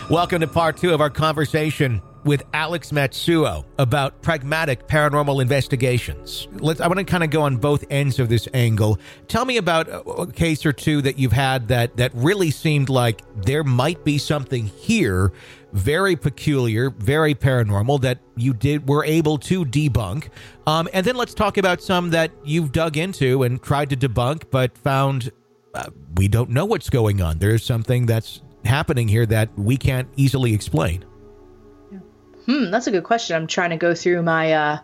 Welcome to part 2 of our conversation with Alex Matsuo about pragmatic paranormal investigations. I want to kind of go on both ends of this angle. Tell me about a case or two that you've had that really seemed like there might be something here, very peculiar, very paranormal, that you were able to debunk. And then let's talk about some that you've dug into and tried to debunk, but found we don't know what's going on. There's something that's happening here that we can't easily explain. That's a good question. I'm trying to go through my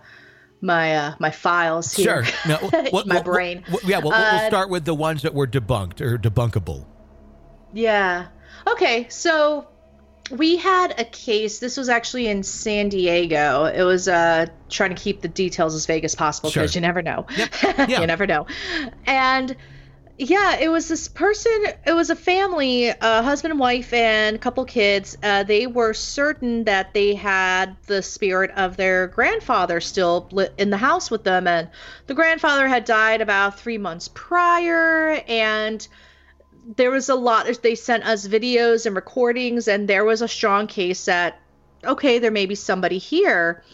my files here. Sure. No, my brain. We'll start with the ones that were debunked or debunkable. Yeah. Okay. So we had a case. This was actually in San Diego. It was trying to keep the details as vague as possible because you never know. Yep. Yeah. You never know. And yeah, it was this person, it was a family, a husband and wife and a couple kids. They were certain that they had the spirit of their grandfather still in the house with them. And the grandfather had died about 3 months prior. And there was a lot, they sent us videos and recordings, and there was a strong case that, okay, there may be somebody here.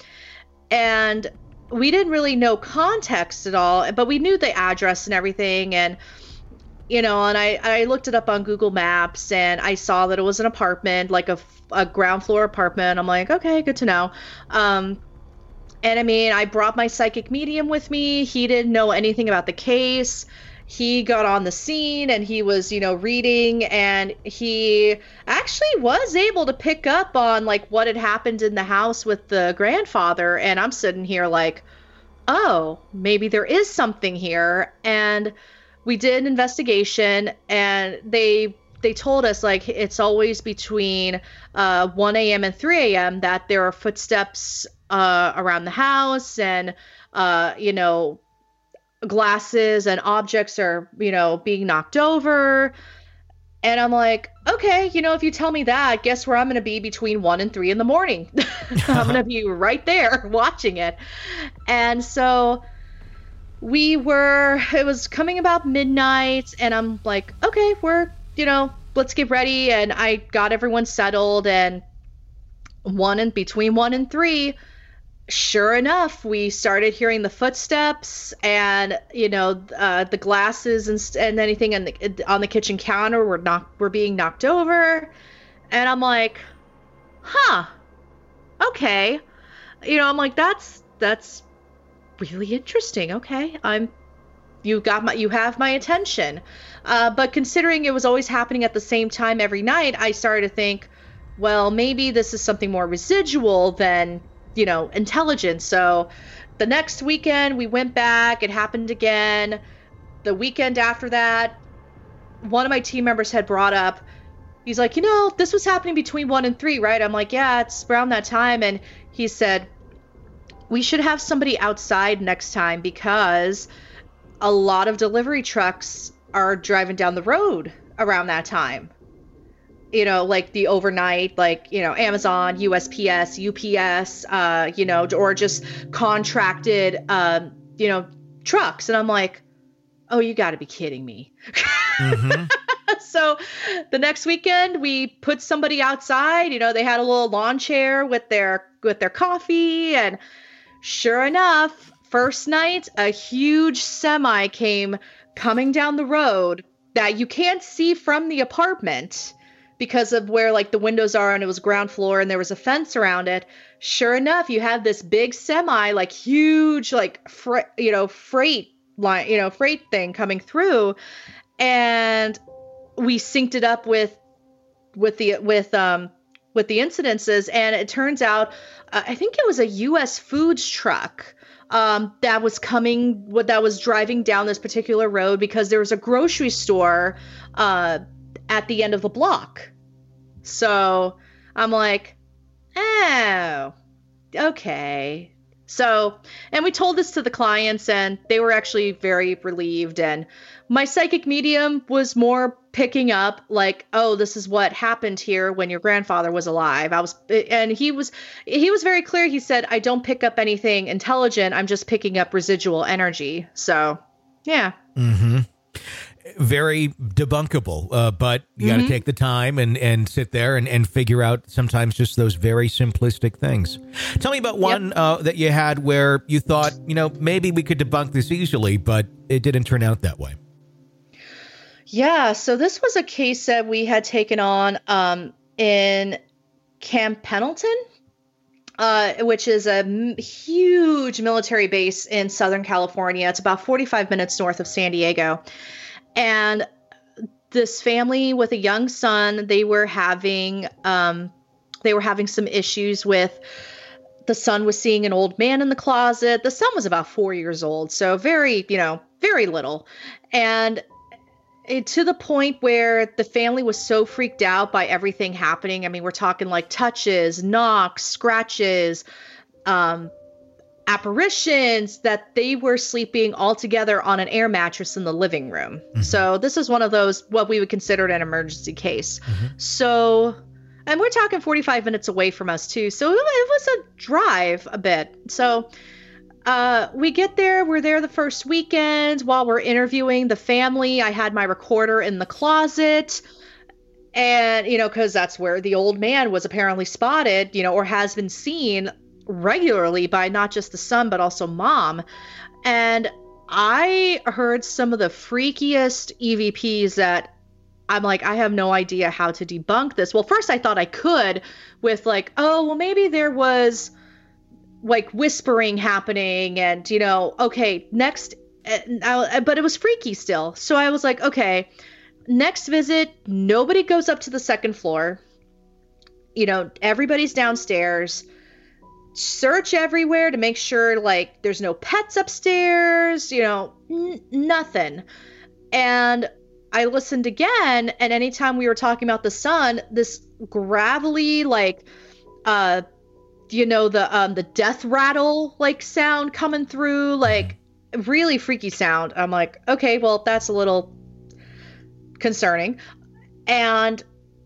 And we didn't really know context at all, but we knew the address and everything. And and I looked it up on Google Maps, and I saw that it was an apartment, like a ground floor apartment. I'm like, okay, good to know. And I mean, I brought my psychic medium with me. He didn't know anything about the case. He got on the scene and he was, reading, and he actually was able to pick up on like what had happened in the house with the grandfather. And I'm sitting here like, oh, maybe there is something here. And we did an investigation, and they told us like it's always between 1 a.m. and 3 a.m. that there are footsteps around the house, and glasses and objects are being knocked over. And I'm like, okay, if you tell me that, guess where I'm going to be between 1 and 3 in the morning. I'm going to be right there watching it. And so it was coming about midnight, and I'm like, okay, we're, let's get ready. And I got everyone settled, and between 1 and 3, sure enough, we started hearing the footsteps, and, the glasses and anything on the kitchen counter were being knocked over. And I'm like, huh, okay. I'm like, that's really interesting. Okay. You have my attention. But considering it was always happening at the same time every night, I started to think, well, maybe this is something more residual than, intelligent. So the next weekend we went back, it happened again. The weekend after that, one of my team members had brought up, he's like, this was happening between 1 and 3, right? I'm like, yeah, it's around that time. And he said, we should have somebody outside next time, because a lot of delivery trucks are driving down the road around that time. Like the overnight, like, Amazon, USPS, UPS, or just contracted, trucks. And I'm like, oh, you got to be kidding me. Mm-hmm. So the next weekend we put somebody outside, they had a little lawn chair with their coffee, and sure enough, first night, a huge semi came coming down the road that you can't see from the apartment because of where like the windows are, and it was ground floor and there was a fence around it. Sure enough, you had this big semi, like huge, like, freight line, freight thing coming through. And we synced it up with the incidences, and it turns out, I think it was a U.S. Foods truck that was driving down this particular road, because there was a grocery store at the end of the block. So I'm like, oh, okay. So, and we told this to the clients, and they were actually very relieved. And my psychic medium was more picking up like, oh, this is what happened here when your grandfather was alive. He was very clear. He said, I don't pick up anything intelligent. I'm just picking up residual energy. So, yeah. Mm-hmm. very debunkable, but you got to take the time and sit there and figure out sometimes just those very simplistic things. Tell me about one that you had where you thought, maybe we could debunk this easily, but it didn't turn out that way. Yeah, so this was a case that we had taken on in Camp Pendleton, which is a huge military base in Southern California. It's about 45 minutes north of San Diego. And this family with a young son, they were having some issues with the son was seeing an old man in the closet. The son was about 4 years old, so very little. And to the point where the family was so freaked out by everything happening. I mean, we're talking like touches, knocks, scratches, apparitions, that they were sleeping all together on an air mattress in the living room. Mm-hmm. So this is one of those, what we would consider an emergency case. Mm-hmm. So, and we're talking 45 minutes away from us too. So it was a drive a bit. So we get there, we're there the first weekend. While we're interviewing the family, I had my recorder in the closet. And, because that's where the old man was apparently spotted, or has been seen regularly by not just the son, but also mom. And I heard some of the freakiest EVPs that I'm like, I have no idea how to debunk this. Well, first I thought I could with like, oh, well, maybe there was like whispering happening and, okay, next, but it was freaky still. So I was like, okay, next visit, nobody goes up to the second floor. Everybody's downstairs. Search everywhere to make sure like there's no pets upstairs, nothing. And I listened again, and anytime we were talking about the son, this gravelly, like, the death rattle like sound coming through, like really freaky sound. I'm like, okay, well, that's a little concerning. And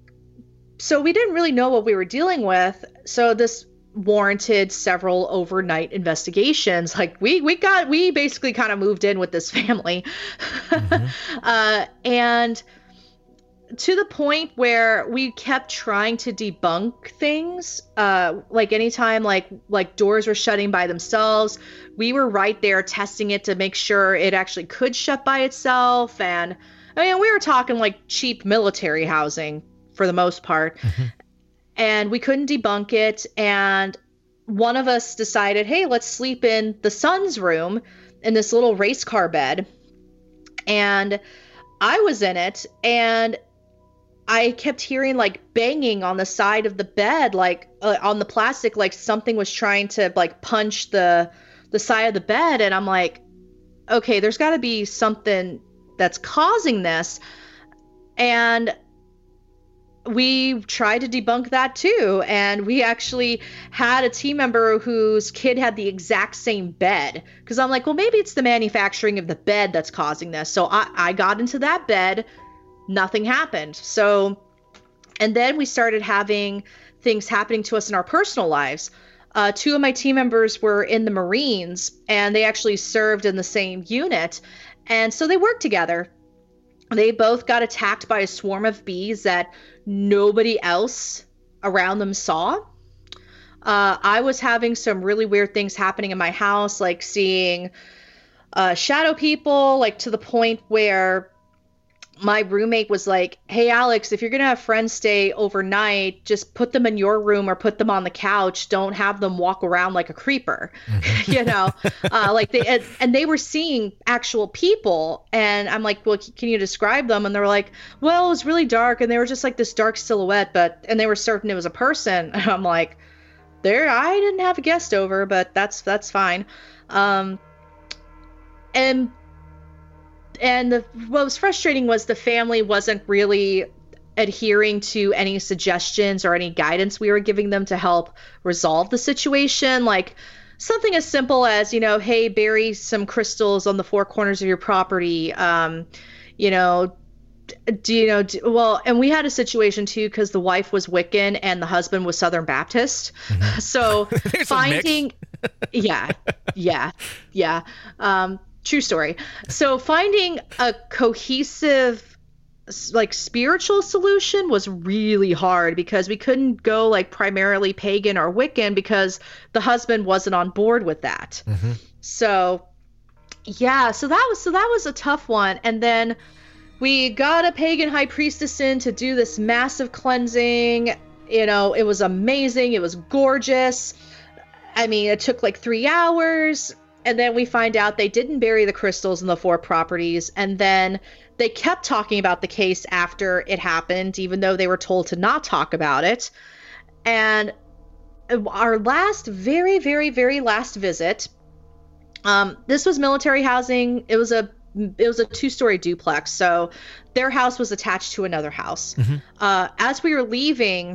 so we didn't really know what we were dealing with. So this warranted several overnight investigations. Like we basically kind of moved in with this family. Mm-hmm. And to the point where we kept trying to debunk things, like anytime like doors were shutting by themselves, we were right there testing it to make sure it actually could shut by itself. And I mean, we were talking like cheap military housing for the most part. Mm-hmm. And we couldn't debunk it. And one of us decided, hey, let's sleep in the son's room in this little race car bed. And I was in it, and I kept hearing like banging on the side of the bed, like on the plastic, like something was trying to like punch the side of the bed. And I'm like, okay, there's got to be something that's causing this. And we tried to debunk that too. And we actually had a team member whose kid had the exact same bed. Because I'm like, well, maybe it's the manufacturing of the bed that's causing this. So I got into that bed. Nothing happened. So, and then we started having things happening to us in our personal lives. Two of my team members were in the Marines, and they actually served in the same unit. And so they worked together. They both got attacked by a swarm of bees that nobody else around them saw. I was having some really weird things happening in my house, like seeing shadow people, like to the point where my roommate was like, hey, Alex, if you're going to have friends stay overnight, just put them in your room or put them on the couch. Don't have them walk around like a creeper, mm-hmm. Like they were seeing actual people. And I'm like, well, can you describe them? And they were like, well, it was really dark. And they were just like this dark silhouette, and they were certain it was a person. And I'm like, I didn't have a guest over, but that's fine. And what was frustrating was the family wasn't really adhering to any suggestions or any guidance we were giving them to help resolve the situation. Like something as simple as, hey, bury some crystals on the four corners of your property. And we had a situation too, because the wife was Wiccan and the husband was Southern Baptist. Mm-hmm. So finding, yeah. True story. So finding a cohesive, like, spiritual solution was really hard because we couldn't go like primarily pagan or Wiccan because the husband wasn't on board with that. Mm-hmm. So yeah, so that was a tough one. And then we got a pagan high priestess in to do this massive cleansing. You know, it was amazing. It was gorgeous. I mean, it took like 3 hours. And then we find out they didn't bury the crystals in the 4 properties. And then they kept talking about the case after it happened, even though they were told to not talk about it. And our last, very, very, very last visit, this was military housing. It was a 2-story duplex. So their house was attached to another house. Mm-hmm. As we were leaving,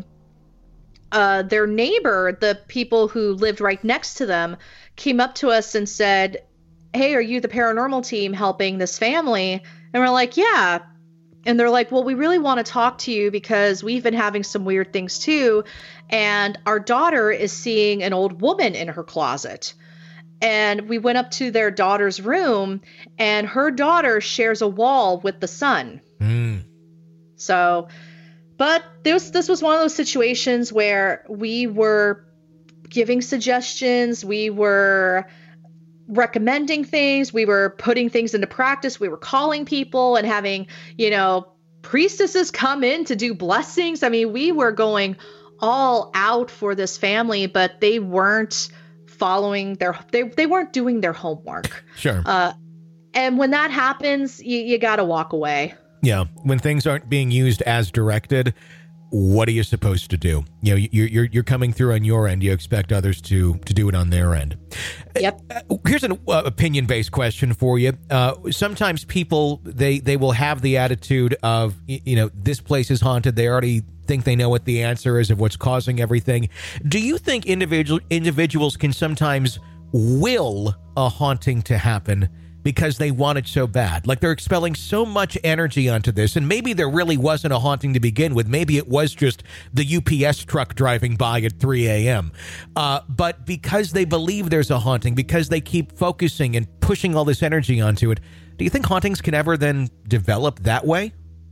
their neighbor, the people who lived right next to them, came up to us and said, "Hey, are you the paranormal team helping this family?" And we're like, "Yeah." And they're like, "Well, we really want to talk to you because we've been having some weird things too. And our daughter is seeing an old woman in her closet." And we went up to their daughter's room, and her daughter shares a wall with the son. Mm. So, but this was one of those situations where we were giving suggestions, we were recommending things, we were putting things into practice, we were calling people and having, you know, priestesses come in to do blessings. I mean, we were going all out for this family, but they weren't following they weren't doing their homework. Sure. And when that happens, you got to walk away. Yeah. When things aren't being used as directed, what are you supposed to do? You know, you're coming through on your end. You expect others to do it on their end. Yep. Here's an opinion-based question for you. Sometimes people, they will have the attitude of, you know, this place is haunted. They already think they know what the answer is of what's causing everything. Do you think individuals can sometimes will a haunting to happen because they want it so bad? Like they're expelling so much energy onto this, and maybe there really wasn't a haunting to begin with. Maybe it was just the UPS truck driving by at 3 a.m. But because they believe there's a haunting, because they keep focusing and pushing all this energy onto it, do you think hauntings can ever then develop that way?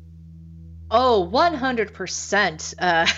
Oh, 100%.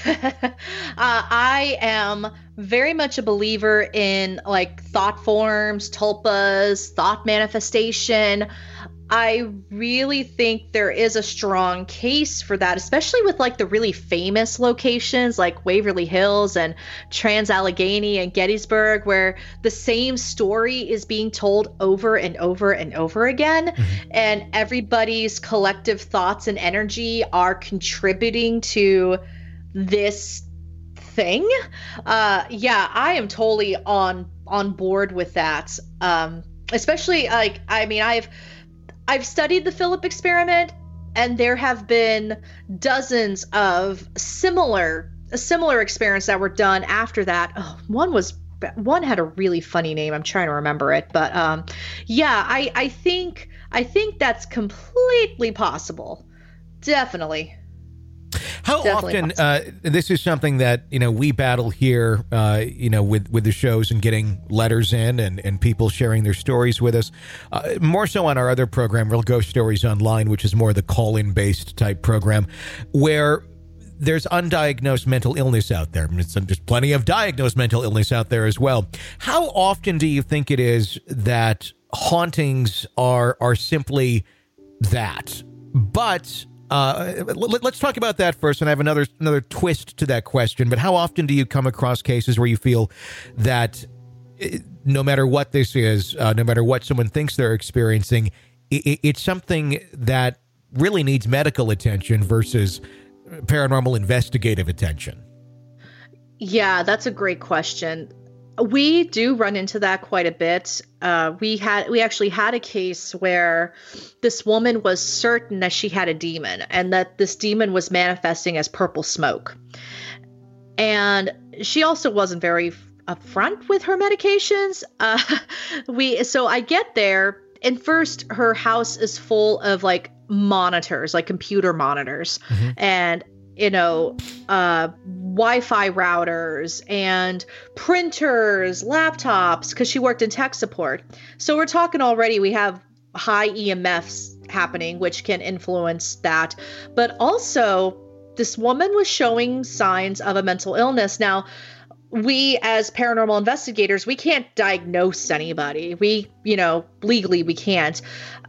I am very much a believer in like thought forms, tulpas, thought manifestation. I really think there is a strong case for that, especially with like the really famous locations like Waverly Hills and Trans-Allegheny and Gettysburg, where the same story is being told over and over and over again. Mm-hmm. And everybody's collective thoughts and energy are contributing to this thing. Yeah, I am totally on board with that. Especially like, I mean, I've studied the Philip experiment, and there have been dozens of similar experiments that were done after that. Oh, one had a really funny name. I'm trying to remember it, but yeah, I think that's completely possible. Definitely. How often, this is something that, you know, we battle here, you know, with the shows and getting letters in and people sharing their stories with us, more so on our other program, Real Ghost Stories Online, which is more the call-in based type program, where there's undiagnosed mental illness out there. There's plenty of diagnosed mental illness out there as well. How often do you think it is that hauntings are simply that? But let's talk about that first, and I have another twist to that question. But how often do you come across cases where you feel that no matter what this is, no matter what someone thinks they're experiencing, it's something that really needs medical attention versus paranormal investigative attention? Yeah, that's a great question. We do run into that quite a bit. We actually had a case where this woman was certain that she had a demon and that this demon was manifesting as purple smoke. And she also wasn't very upfront with her medications. So I get there, and first her house is full of like monitors, like computer monitors. Mm-hmm. And Wi-Fi routers and printers, laptops, because she worked in tech support. So we're talking already, we have high EMFs happening, which can influence that. But also, this woman was showing signs of a mental illness. Now, we as paranormal investigators, we can't diagnose anybody. Legally we can't.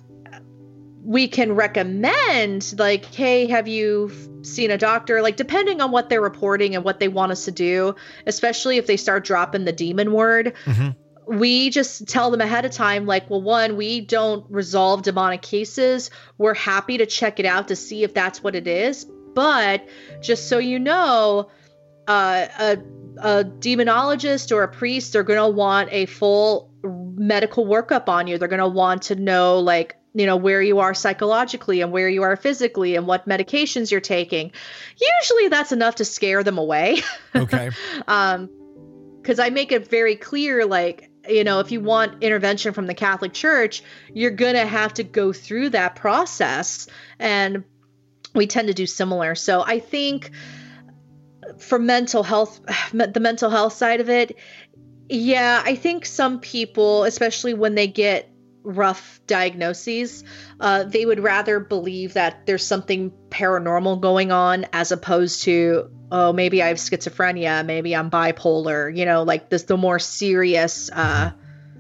We can recommend, like, hey, have you seen a doctor? Like, depending on what they're reporting and what they want us to do, especially if they start dropping the demon word, we just tell them ahead of time, like, well, one, we don't resolve demonic cases. We're happy to check it out to see if that's what it is. But just so you know, a demonologist or a priest, they're going to want a full medical workup on you. They're going to want to know, like, where you are psychologically and where you are physically and what medications you're taking. Usually that's enough to scare them away. Okay. Because I make it very clear, like, if you want intervention from the Catholic Church, you're going to have to go through that process. And we tend to do similar. So I think for mental health, the mental health side of it, yeah, I think some people, especially when they get rough diagnoses, they would rather believe that there's something paranormal going on as opposed to, oh, maybe I have schizophrenia, maybe I'm bipolar, like this, the more serious side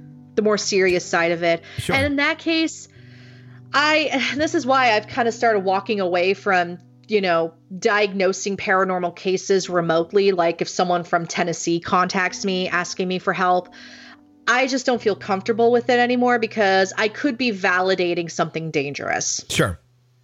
of it. Sure. And in that case, this is why I've kind of started walking away from, diagnosing paranormal cases remotely. Like if someone from Tennessee contacts me asking me for help, I just don't feel comfortable with it anymore because I could be validating something dangerous. Sure.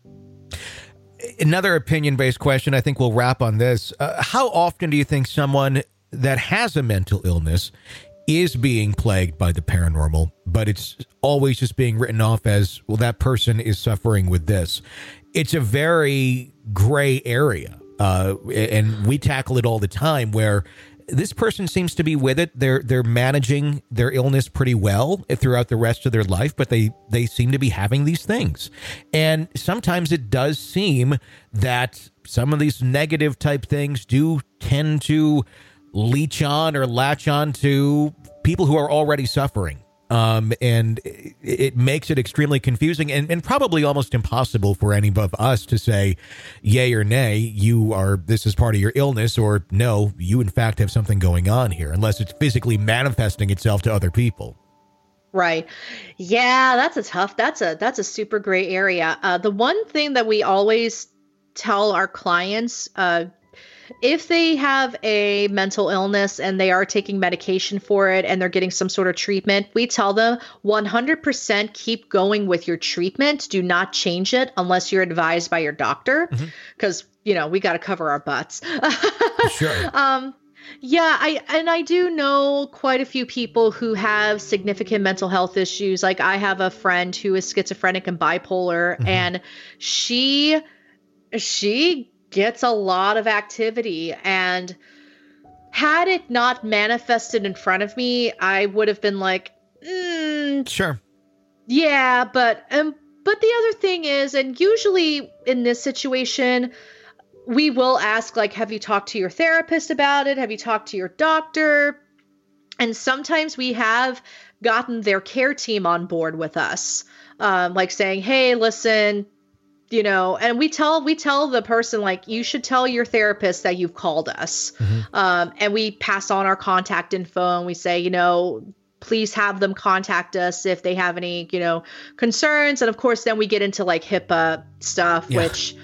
Another opinion-based question, I think we'll wrap on this. How often do you think someone that has a mental illness is being plagued by the paranormal, but it's always just being written off as, well, that person is suffering with this? It's a very gray area, and we tackle it all the time where this person seems to be with it. They're managing their illness pretty well throughout the rest of their life, but they seem to be having these things. And sometimes it does seem that some of these negative type things do tend to leech on or latch on to people who are already suffering. And it makes it extremely confusing and probably almost impossible for any of us to say yay or nay, this is part of your illness, or no, you in fact have something going on here, unless it's physically manifesting itself to other people. Right. Yeah, that's a super gray area. The one thing that we always tell our clients, if they have a mental illness and they are taking medication for it and they're getting some sort of treatment, we tell them 100% keep going with your treatment. Do not change it unless you're advised by your doctor, because, we got to cover our butts. Sure. Yeah, I do know quite a few people who have significant mental health issues. Like I have a friend who is schizophrenic and bipolar, and she gets a lot of activity, and had it not manifested in front of me, I would have been like, sure. Yeah, but the other thing is, and usually in this situation, we will ask, like, have you talked to your therapist about it? Have you talked to your doctor? And sometimes we have gotten their care team on board with us, like saying, hey, listen, and we tell the person, like, you should tell your therapist that you've called us. And we pass on our contact info and we say, please have them contact us if they have any, concerns. And of course, then we get into like HIPAA stuff, which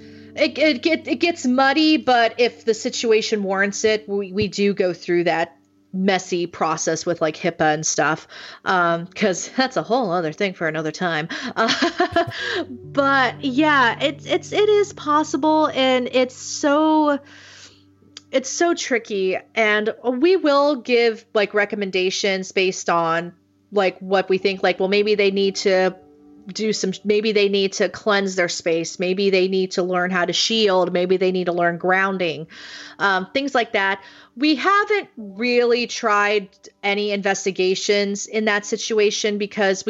it gets muddy, but if the situation warrants it, we do go through that messy process with like HIPAA and stuff, because that's a whole other thing for another time. But yeah, it is possible, and it's so tricky, and we will give like recommendations based on like what we think, like, well, maybe they need to maybe they need to cleanse their space. Maybe they need to learn how to shield. Maybe they need to learn grounding, things like that. We haven't really tried any investigations in that situation because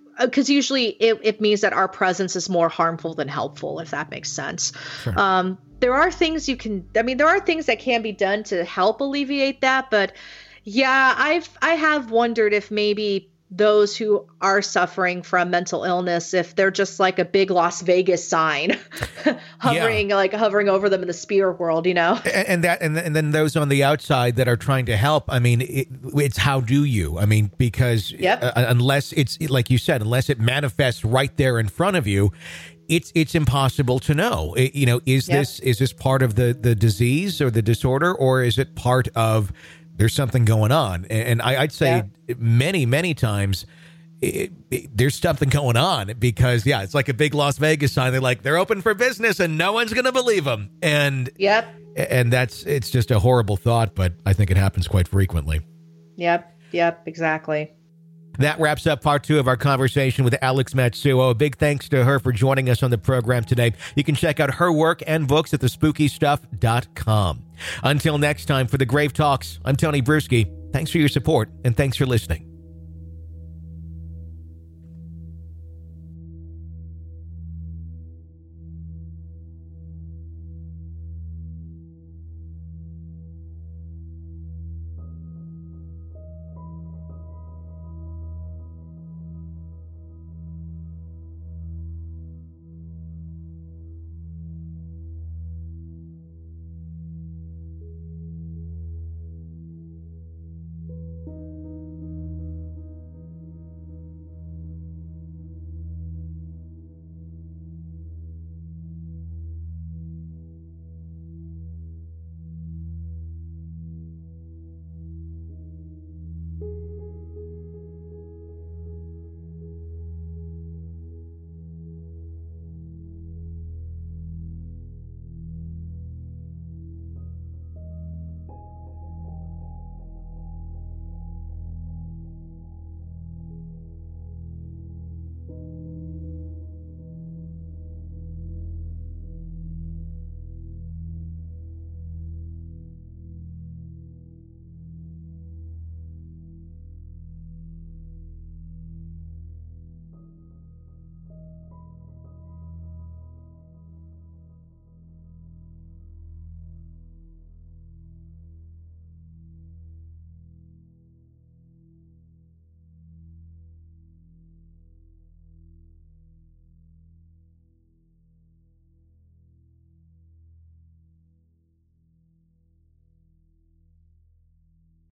usually it means that our presence is more harmful than helpful, if that makes sense. Sure. there are things there are things that can be done to help alleviate that. But yeah, I have wondered if maybe those who are suffering from mental illness, if they're just like a big Las Vegas sign hovering over them in the spirit world, And then those on the outside that are trying to help. I mean, it's how do you? I mean, because unless it's like you said, unless it manifests right there in front of you, it's impossible to know. Is this part of the disease or the disorder, or is it part of there's something going on? And I'd say many, many times there's something going on because, it's like a big Las Vegas sign. They're open for business and no one's going to believe them. And it's just a horrible thought, but I think it happens quite frequently. Yep, exactly. That wraps up part 2 of our conversation with Alex Matsuo. A big thanks to her for joining us on the program today. You can check out her work and books at thespookystuff.com. Until next time, for the Grave Talks, I'm Tony Bruschi. Thanks for your support, and thanks for listening.